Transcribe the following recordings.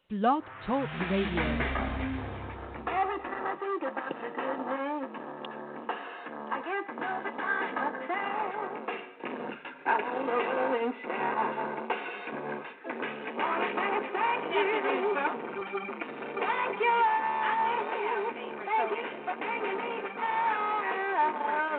Blog Talk Radio. Every time I think about the good name, I get so tired of pain. I wanna run and shout. Wanna say thank you. Thank you. Thank you for bringing me down.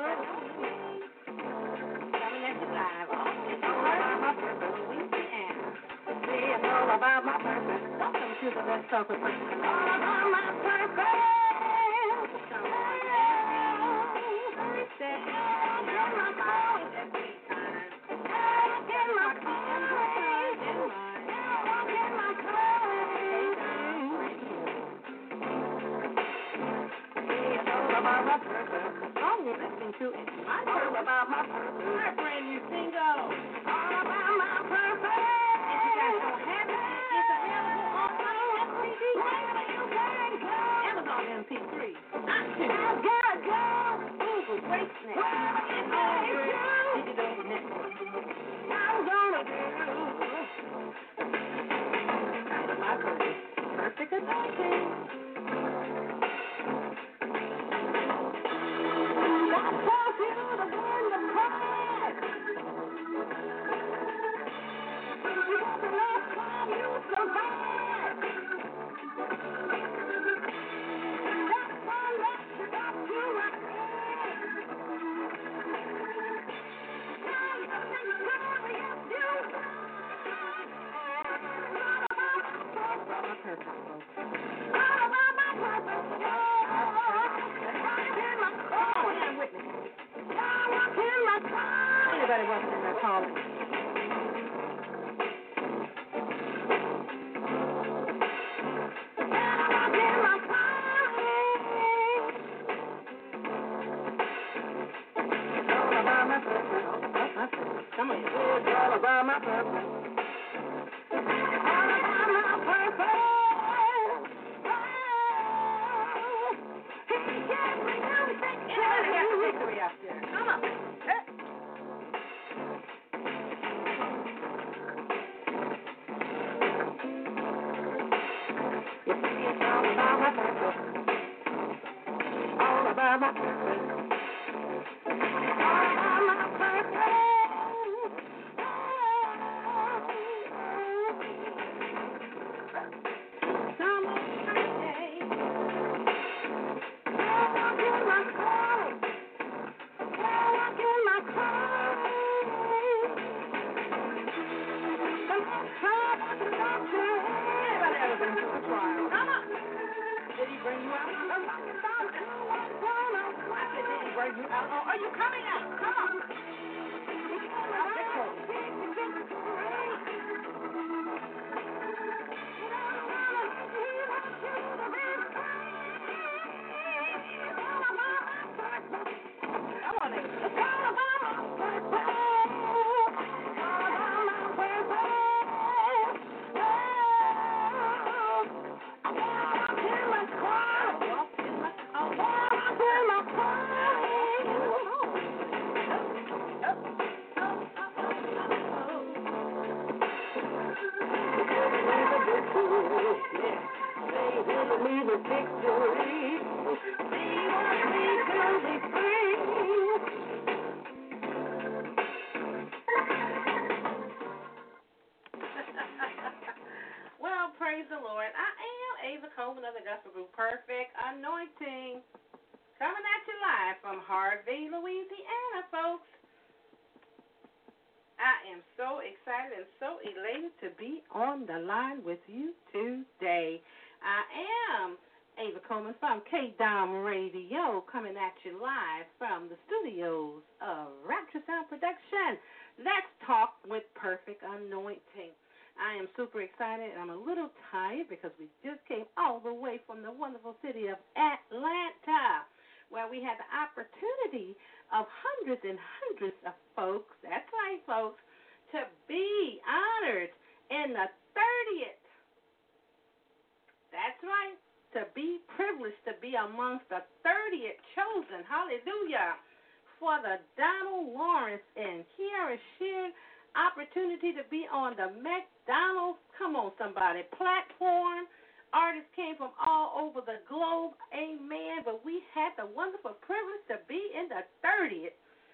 Coming at you live all about my purpose, Louisiana. See, it's all about my purpose. Welcome to the Let's Talk with Purpose. All about my purpose. Someone every step of my life, every time. Walk in my praise. Walk in my praise. See, it's all about my purpose. The song you're listening to is my purpose. All about my purpose. My brand new single. All about my purpose. If you guys don't have it, it's available on CD. Amazon MP3. I've got to go. Google, Wastenet, and all your digital networks. I'm gonna do my purpose. Perfect anointing. God tells you to win the prize. It's the last time you survive. That's one that's got you right there. Tell nothing glorious you all about my purpose, folks. All about my purpose. Walk in my car. Stand with me. Walk in my car. Anybody walking in their car? Come on, it's all about my purpose. All about my purpose. He gave me new victory. Anybody got the victory out there? Come on. Hey. You see, it's all about my purpose. All about my purpose. All about my purpose. Are you coming out? Come on. Come on, it's all about my purpose. All about my purpose. I walk in my car. I walk in my car. The victory. We want me to be free. Well, praise the Lord. I am Ava Coleman of the Gospel Group Perfect Anointing, coming at you live from Harvey, Louisiana, folks. I am so excited and so elated to be on the line with you today. I am Ava Coleman from K-Dom Radio, coming at you live from the studios of Rapture Sound Production. Let's talk with Perfect Anointing. I am super excited, and I'm a little tired because we just came all the way from the wonderful city of Atlanta, where we had the opportunity of hundreds and hundreds of folks, that's right, folks, to be honored in the 30th. That's right, to be privileged to be amongst the 30th chosen, hallelujah, for the Donald Lawrence and Kiara Sheard opportunity to be on the McDonald's, come on somebody, platform. Artists came from all over the globe, amen, but we had the wonderful privilege to be in the 30th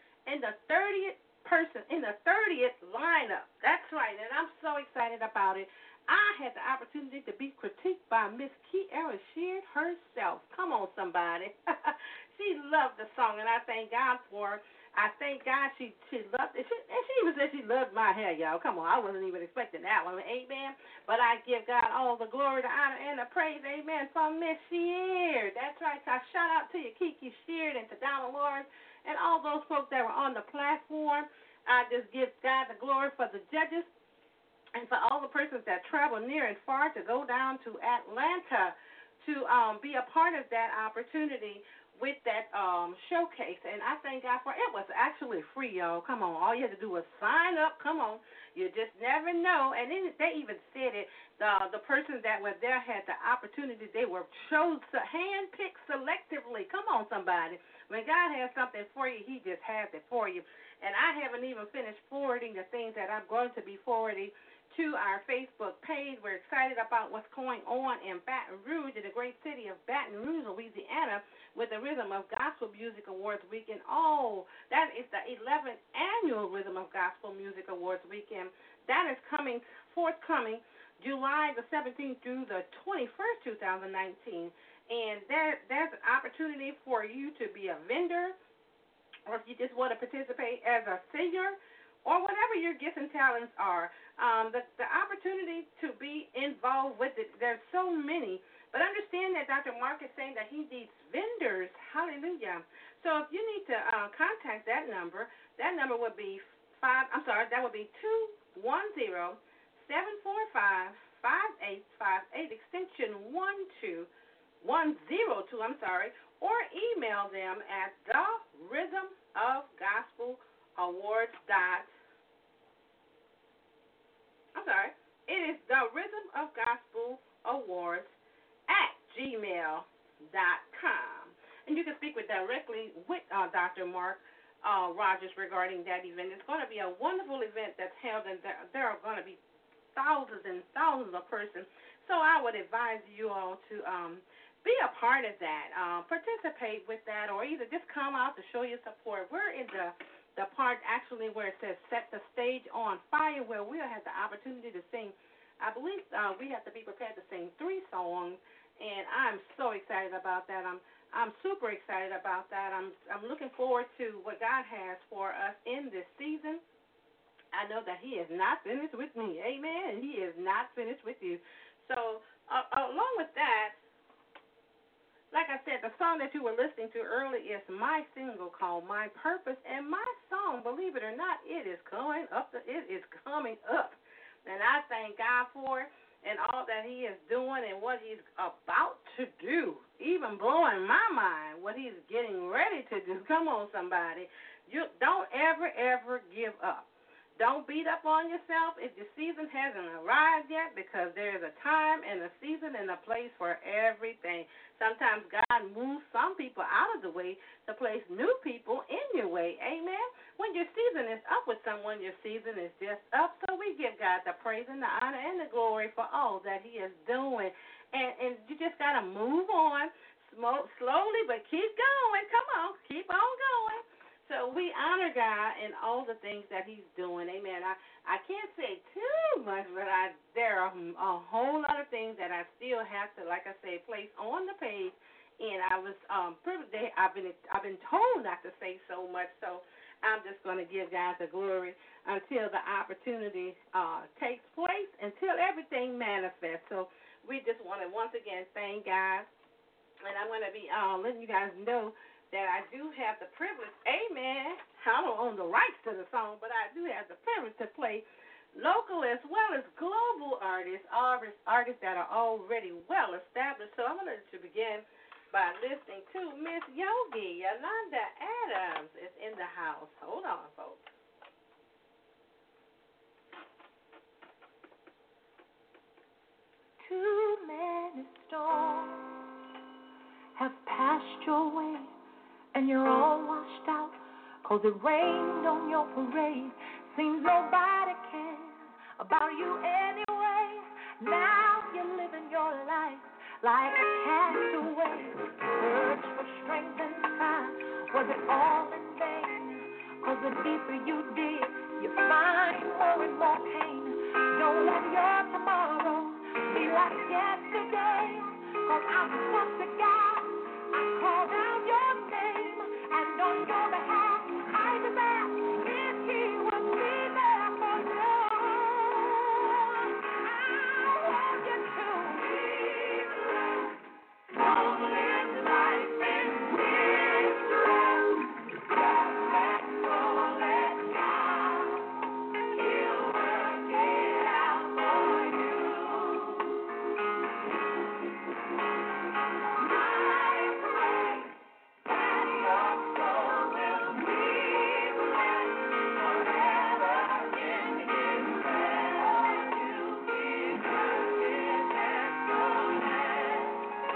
in the 30th lineup. That's right, and I'm so excited about it. I had the opportunity to be critiqued by Miss Kiara Sheard herself. Come on, somebody. She loved the song, and I thank God for her. I thank God she loved it. And she even said she loved my hair, y'all. Come on, I wasn't even expecting that one. Amen. But I give God all the glory, the honor, and the praise. Amen. From Miss Sheard. That's right. So I shout out to you, Kiki Sheard, and to Donna Lawrence, and all those folks that were on the platform. I just give God the glory for the judges and for all the persons that travel near and far to go down to Atlanta to be a part of that opportunity with that showcase. And I thank God for it. Was actually free, y'all. Come on. All you had to do was sign up. Come on. You just never know. And then they even said it. The persons that were there had the opportunity. They were handpicked selectively. Come on, somebody. When God has something for you, he just has it for you. And I haven't even finished forwarding the things that I'm going to be forwarding to our Facebook page. We're excited about what's going on in Baton Rouge, in the great city of Baton Rouge, Louisiana, with the Rhythm of Gospel Music Awards weekend. Oh, that is the 11th annual Rhythm of Gospel Music Awards weekend. That is forthcoming July the 17th through the 21st, 2019. And there's an opportunity for you to be a vendor, or if you just want to participate as a singer, or whatever your gifts and talents are. The opportunity to be involved with it, there's so many. But understand that Dr. Mark is saying that he needs vendors. Hallelujah. So if you need to contact that number would be 210-745-5858, extension 102, or email them at it is the Rhythm of Gospel Awards @gmail.com. And you can speak directly with Dr. Mark Rogers regarding that event. It's going to be a wonderful event that's held, and there are going to be thousands and thousands of persons. So I would advise you all to be a part of that, participate with that, or either just come out to show your support. We're in the part actually where it says set the stage on fire, where we'll have the opportunity to sing. I believe we have to be prepared to sing 3 songs, and I'm so excited about that. I'm super excited about that. I'm looking forward to what God has for us in this season. I know that he is not finished with me. Amen. And he is not finished with you. So along with that, like I said, the song that you were listening to earlier is my single called My Purpose. And my song, believe it or not, it is coming up. And I thank God for it and all that he is doing and what he's about to do. Even blowing my mind what he's getting ready to do. Come on, somebody. You don't ever give up. Don't beat up on yourself if your season hasn't arrived yet, because there is a time and a season and a place for everything. Sometimes God moves some people out of the way to place new people in your way. Amen? When your season is up with someone, your season is just up. So we give God the praise and the honor and the glory for all that he is doing. And you just got to move on slowly, but keep going. Come on, keep on going. So we honor God in all the things that he's doing. Amen. I can't say too much, but there are a whole lot of things that I still have to, like I say, place on the page. And I was privileged. I've been told not to say so much, so I'm just going to give God the glory until the opportunity takes place, until everything manifests. So we just want to once again thank God. And I'm going to be letting you guys know that I do have the privilege, amen, I don't own the rights to the song, but I do have the privilege to play local as well as global artists that are already well established. So I'm going to let you begin by listening to Miss Yogi. Yolanda Adams is in the house. Hold on, folks. Too many storms have passed your way, and you're all washed out, 'cause it rained on your parade. Seems nobody cares about you anyway. Now you're living your life like a castaway. Search for strength and find, was it all in vain? 'Cause the deeper you dig, you find more and more pain. Don't let your tomorrow be like yesterday. 'Cause I swear to God, I called out your name, and on your behalf, I just asked if He would be there for you. I want you to live, don't live life in regret. Just let go, let God. He'll work it out for you. I pray that your soul will be blessed forever in His rest. You deserve His excellence.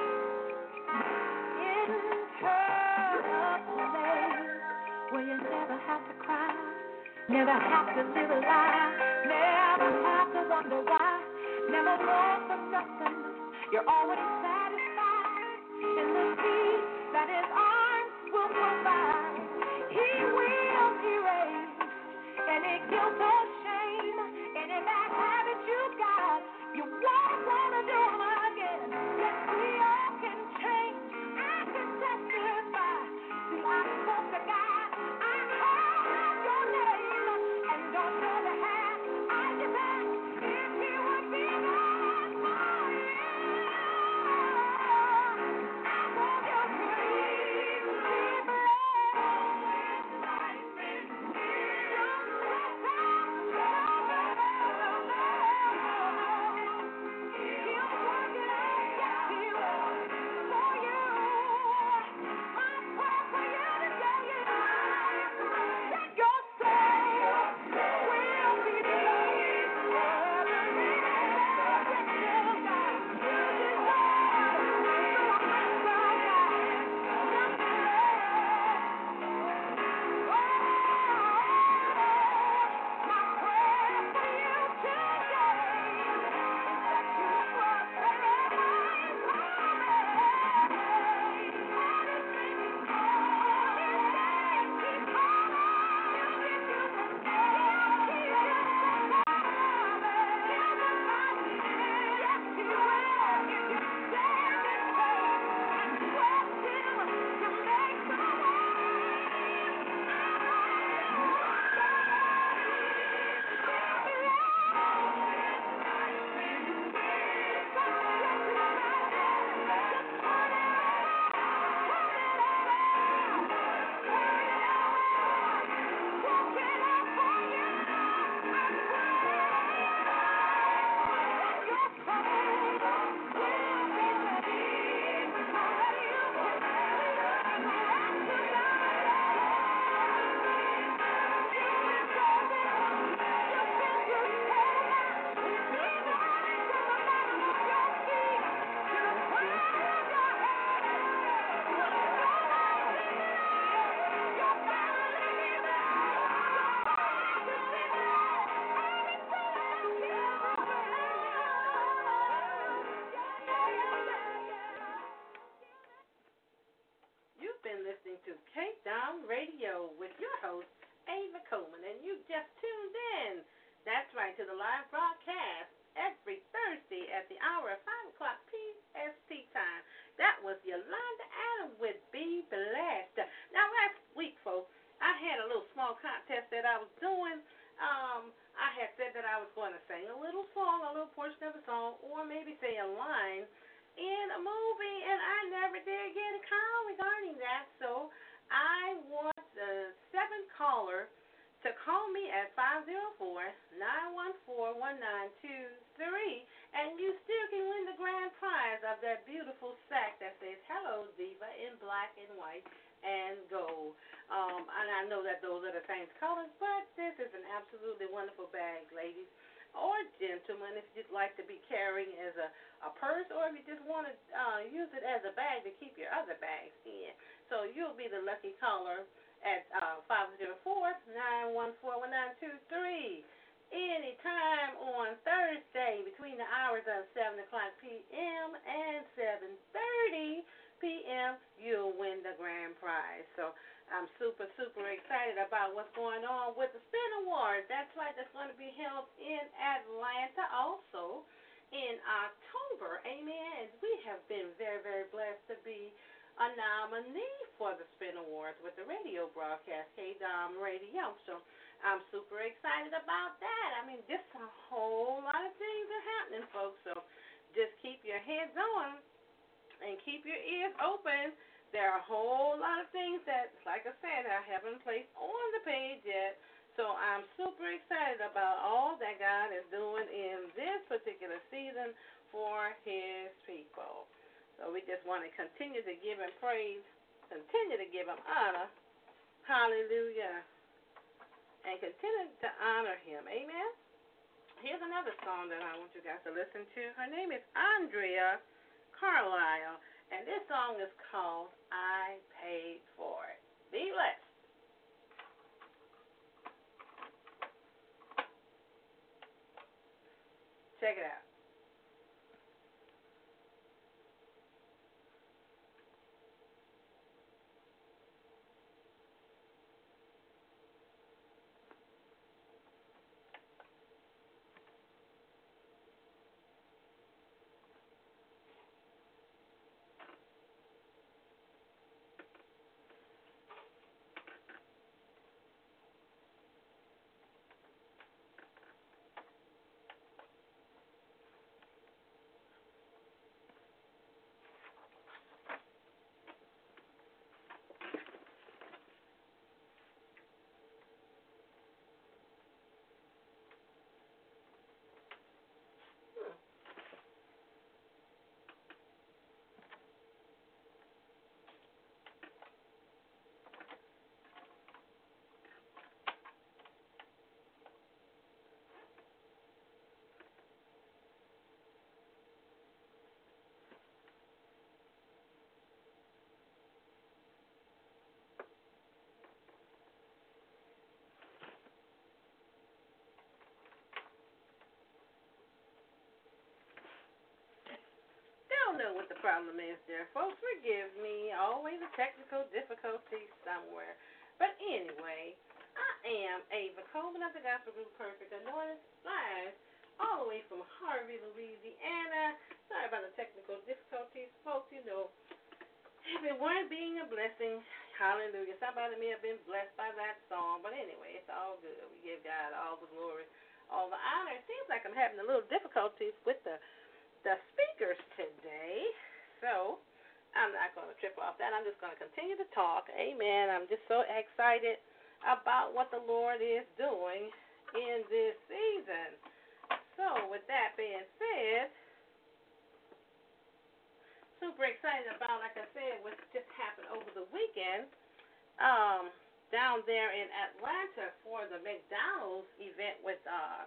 Enter a place where you never have to cry, never have to live a lie, never have to wonder why, never want for nothing. You're always satisfied in the peace that His arms will provide. He will erase any guilt or shame, any bad habit you got. You won't want to do them again. Yes, we all can change. I can testify. See, I spoke to God. I called out your name, and on your behalf, I just asked if He would be there for you. I want you to live life in fear. Don't stress out, He'll work it out, yes, He will, for you. My prayer for you today is that your soul will be blessed forever in His God. You deserve the rest of God. My prayer for you today is that you prosper every You've been listening to K-Down Radio with your host, Ava Coleman, and you just tuned in. That's right, to the live broadcast every Thursday at the hour of 5 o'clock PST time. That was Yolanda Adams with Be Blessed. Now, last week, folks, I had a little small contest that I was doing. I had said that I was going to sing a little song, a little portion of a song, or maybe say a line in a movie, and I never did get a call regarding that. So I want the 7th caller to call me at 504-914-1923, and you still can win the grand prize of that beautiful sack that says Hello Diva in black and white and gold. And I know that those are the same colors, but this is an absolutely wonderful bag, ladies or gentlemen, if you'd like to be carrying as a purse, or if you just want to use it as a bag to keep your other bags in. So you'll be the lucky caller at 504-914-1923. Anytime on Thursday between the hours of 7 o'clock p.m. and 7:30 p.m., you'll win the grand prize. So I'm super, super excited about what's going on with the Spin Awards. That's right, that's going to be held in Atlanta also in October. Amen. And we have been very, very blessed to be a nominee for the Spin Awards with the radio broadcast, KDOM Radio. So I'm super excited about that. I mean, just a whole lot of things are happening, folks. So just keep your heads on and keep your ears open. There are a whole lot of things that, like I said, I haven't placed on the page yet. So I'm super excited about all that God is doing in this particular season for his people. So we just want to continue to give him praise, continue to give him honor. Hallelujah. And continue to honor him. Amen. Here's another song that I want you guys to listen to. Her name is Andrea Carlisle, and this song is called I Paid For It. Be blessed. Check it out. Don't know what the problem is there, folks. Forgive me. Always a technical difficulty somewhere. But anyway, I am Ava Coleman of the Gospel Group Perfect Anointed, live all the way from Harvey, Louisiana. Sorry about the technical difficulties, folks. You know, if it weren't being a blessing, hallelujah. Somebody may have been blessed by that song. But anyway, it's all good. We give God all the glory, all the honor. It seems like I'm having a little difficulties with the speakers today. So I'm not going to trip off that. I'm just going to continue to talk. Amen. I'm just so excited about what the Lord is doing in this season. So with that being said, super excited about, like I said, what just happened over the weekend down there in Atlanta for the McDonald's event with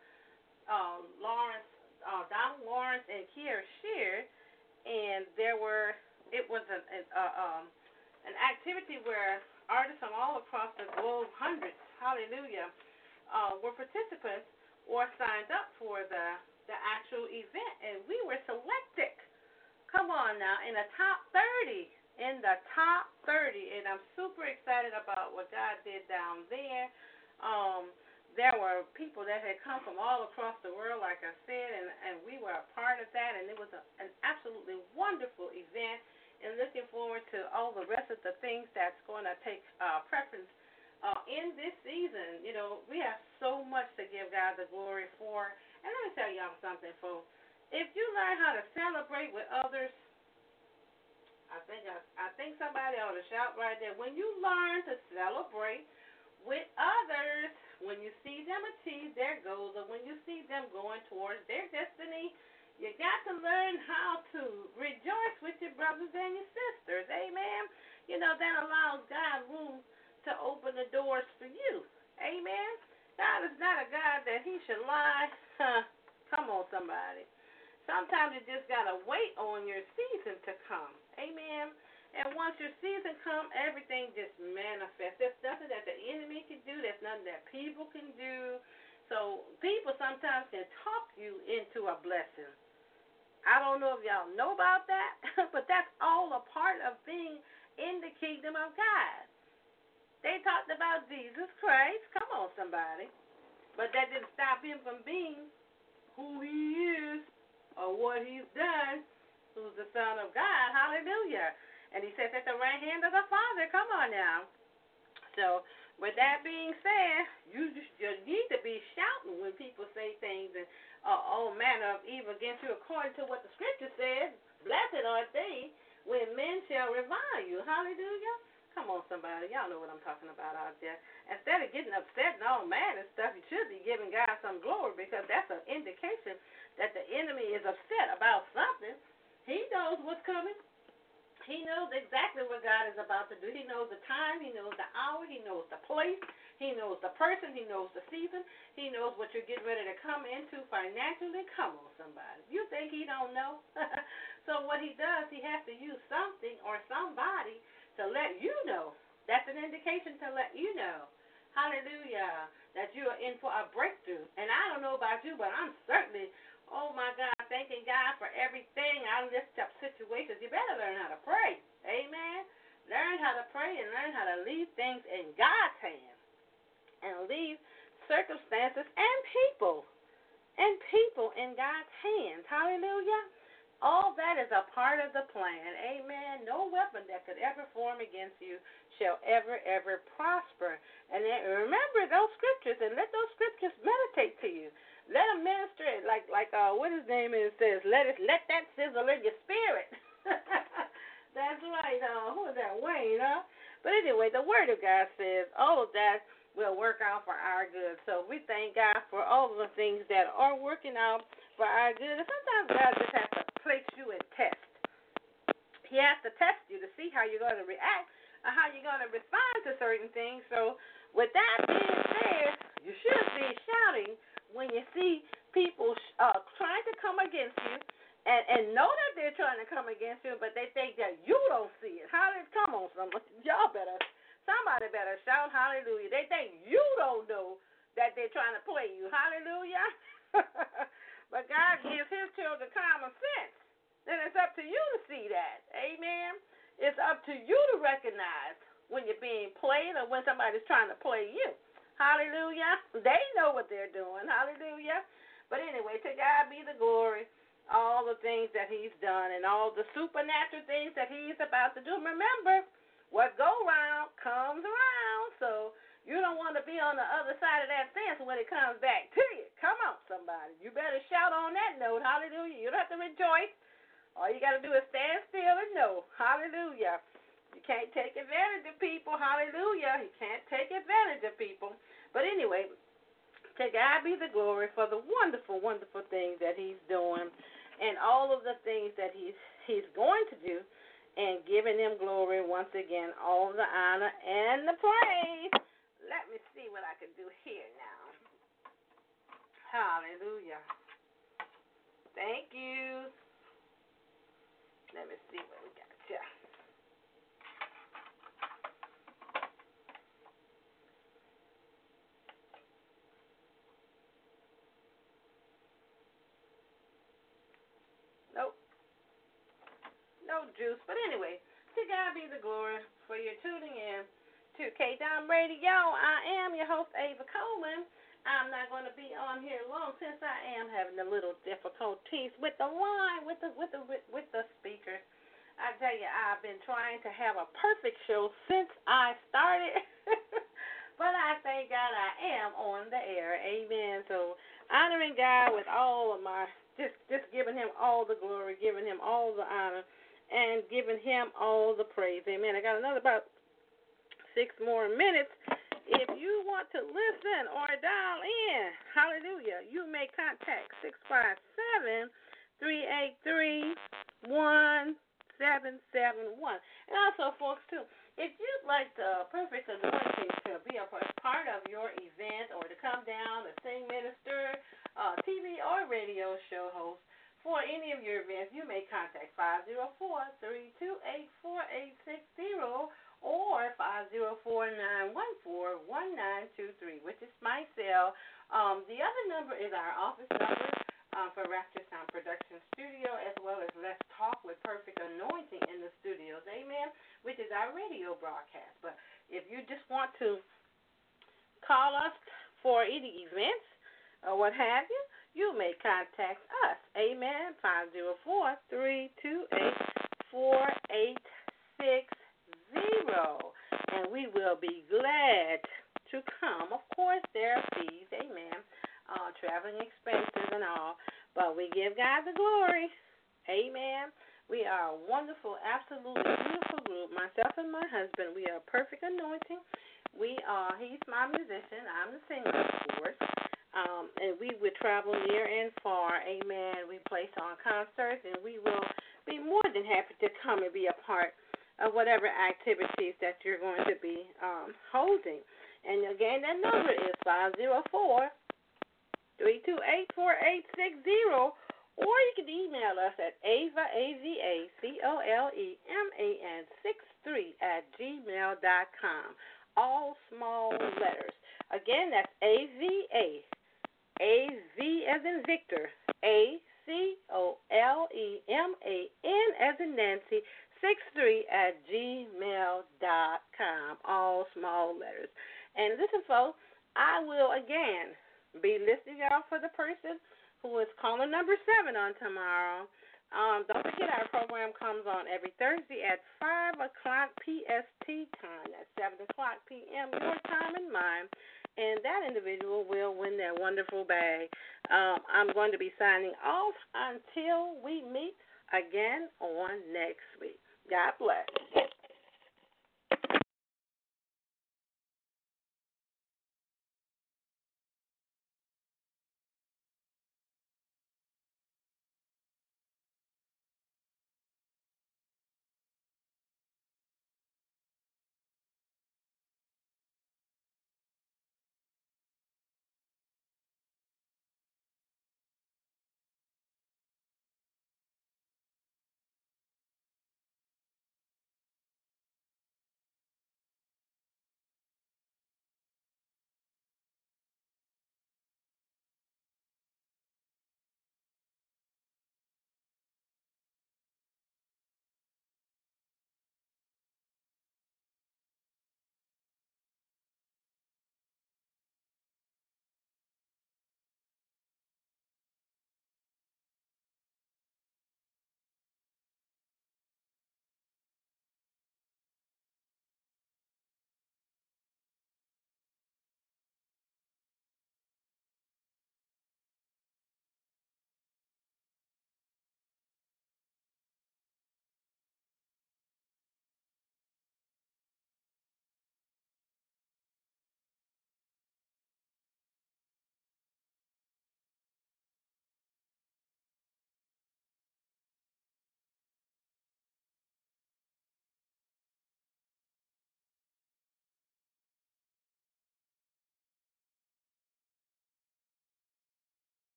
Donald Lawrence and Kiera Sheard, and it was an activity where artists from all across the globe, hundreds, hallelujah, were participants or signed up for the actual event, and we were selected. Come on now, in the top 30, and I'm super excited about what God did down there. There were people that had come from all across the world, like I said, and we were a part of that, and it was an absolutely wonderful event, and looking forward to all the rest of the things that's going to take preference in this season. You know, we have so much to give God the glory for, and let me tell y'all something, folks. If you learn how to celebrate with others, I think somebody ought to shout right there. When you learn to celebrate with others, when you see them achieve their goals, or when you see them going towards their destiny, you got to learn how to rejoice with your brothers and your sisters. Amen. You know, that allows God room to open the doors for you. Amen. God is not a God that he should lie. Come on, somebody. Sometimes you just got to wait on your season to come. Amen. And once your season comes, everything just manifests. There's nothing that the enemy can do. There's nothing that people can do. So people sometimes can talk you into a blessing. I don't know if y'all know about that, but that's all a part of being in the kingdom of God. They talked about Jesus Christ. Come on, somebody. But that didn't stop him from being who he is or what he's done, who's the Son of God. Hallelujah. And he sits at the right hand of the Father. Come on now. So, with that being said, you need to be shouting when people say things and all manner of evil against you according to what the Scripture says. Blessed are they when men shall revile you. Hallelujah. Come on, somebody. Y'all know what I'm talking about out there. Instead of getting upset and all mad and stuff, you should be giving God some glory, because that's an indication that the enemy is upset about something. He knows what's coming. He knows exactly what God is about to do. He knows the time. He knows the hour. He knows the place. He knows the person. He knows the season. He knows what you're getting ready to come into financially. Come on, somebody. You think he don't know? So what he does, he has to use something or somebody to let you know. That's an indication to let you know, hallelujah, that you are in for a breakthrough. And I don't know about you, but I'm certainly, oh my God, thanking God for everything. I lift up situations. You better learn how to pray. Amen. Learn how to pray and learn how to leave things in God's hands and leave circumstances and people in God's hands. Hallelujah. All that is a part of the plan. Amen. No weapon that could ever form against you shall ever prosper. And then remember those scriptures and let those scriptures meditate to you. Let them minister it like what his name is says. Let that sizzle in your spirit. That's right. Who is that? Wayne, huh? But anyway, the word of God says all of that will work out for our good. So we thank God for all of the things that are working out for our good. And sometimes God just has to place you in test. He has to test you to see how you're going to react or how you're going to respond to certain things. So with that being said, you should be shouting when you see people trying to come against you and know that they're trying to come against you, but they think that you don't see it. Come on, somebody better shout hallelujah. They think you don't know that they're trying to play you. Hallelujah. But God gives his children common sense. Then it's up to you to see that. Amen. It's up to you to recognize when you're being played or when somebody's trying to play you. Hallelujah. They know what they're doing. Hallelujah. But anyway, to God be the glory. All the things that he's done and all the supernatural things that he's about to do. Remember, what goes around comes around. So you don't want to be on the other side of that fence when it comes back to you. Come on, somebody. You better shout on that note. Hallelujah. You don't have to rejoice. All you got to do is stand still and know. Hallelujah. You can't take advantage of people. Hallelujah. You can't take advantage of people. But anyway, to God be the glory for the wonderful, wonderful things that he's doing and all of the things that he's going to do, and giving him glory once again, all the honor and the praise. Let me see what I can do here now. Hallelujah. Thank you. Let me see what we got here. Nope. No juice. But anyway, to God be the glory for your tuning in to K-Dom Radio. I am your host, Ava Coleman. I'm not going to be on here long since I am having a little difficulties with the line, with the speakers. I tell you, I've been trying to have a perfect show since I started. But I thank God I am on the air. Amen. So honoring God with all of my, just giving him all the glory, giving him all the honor, and giving him all the praise. Amen. I got another about 6 more minutes. If you want to listen or dial in, hallelujah, you may contact 657-383-1771. And also, folks, too, if you'd like the perfect anointing to be a part of your event or to come down, to sing, minister, TV or radio show host, For any of your events, you may contact 504-328-4860 or 504-914-1923, which is my cell. The other number is our office number for Rapture Sound Production Studio, as well as Let's Talk with Perfect Anointing in the studios, amen, which is our radio broadcast. But if you just want to call us for any events or what have you, you may contact us, amen, 504-328-4860, and we will be glad to come. Of course, there are fees, amen, traveling expenses and all, but we give God the glory, amen. We are a wonderful, absolutely beautiful group. Myself and my husband, we are Perfect Anointing. He's my musician, I'm the singer, of course. And we would travel near and far, amen. We place on concerts, and we will be more than happy to come and be a part of whatever activities that you're going to be holding. And again, that number is 504-328-4860, or you can email us at avacoleman63@gmail.com. All small letters. Again, that's AVA as in Victor, ACOLEMAN as in Nancy, 63@gmail.com. All small letters. And listen, folks, I will again be listening out for the person who is calling number 7 on tomorrow. Don't forget our program comes on every Thursday at 5 o'clock PST time. That's 7 o'clock p.m. your time and mine. And that individual will win their wonderful bag. I'm going to be signing off until we meet again on next week. God bless.